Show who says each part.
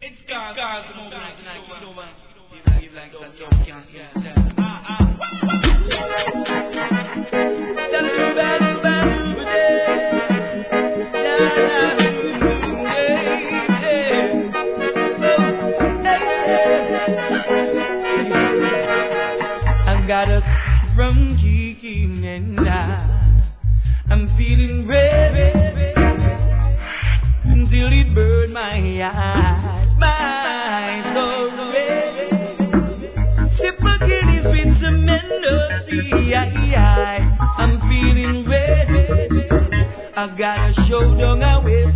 Speaker 1: Cars moving tonight, keep it over. Behave like some young can't see that.
Speaker 2: I got a from kicking and I'm feeling ready until it burned my eyes. My soul ready. Sip a Guinness with some Mendoza. I'm feeling ready. I got a show down a way.